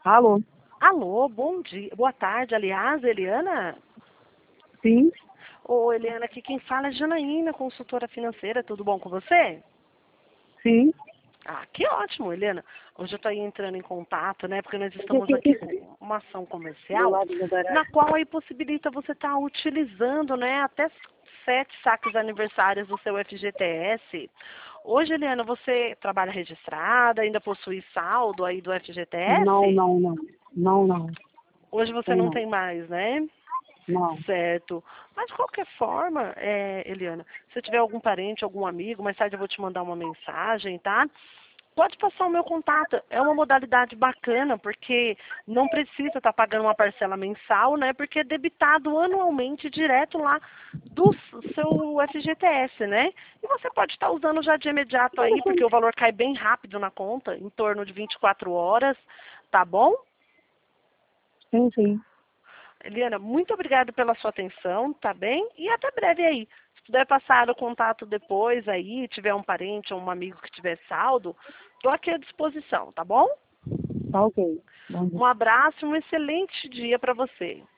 Alô? Alô, bom dia, boa tarde, aliás, Eliana? Sim, Ô, Eliana, aqui quem fala é Janaína, consultora financeira, tudo bom com você? sim. Ah, que ótimo, Eliana. Hoje eu estou aí entrando em contato, né, porque nós estamos aqui com uma ação Do comercial, lado do garagem. na qual aí possibilita você estar utilizando, né, até 7 saques aniversários do seu FGTS. Hoje, Eliana, você trabalha registrada, ainda possui saldo aí do Não, FGTS? não, não. Não, não. Hoje você Tem não não. tem mais, né? Não. Certo. Mas de qualquer forma, Eliana, se tiver algum parente, algum amigo, mais tarde eu vou te mandar uma mensagem, tá? Pode passar o meu contato. É uma modalidade bacana, porque não precisa estar pagando uma parcela mensal, né? Porque é debitado anualmente direto lá do seu FGTS, né? E você pode estar usando já de imediato aí, porque o valor cai bem rápido na conta, em torno de 24 horas, tá bom? Sim, sim. Eliana, muito obrigada pela sua atenção, tá bem? E até breve aí. Se puder passar o contato depois aí, tiver um parente ou um amigo que tiver saldo, estou aqui à disposição, tá bom? Tá ok. Bom dia. Um abraço e um excelente dia para você.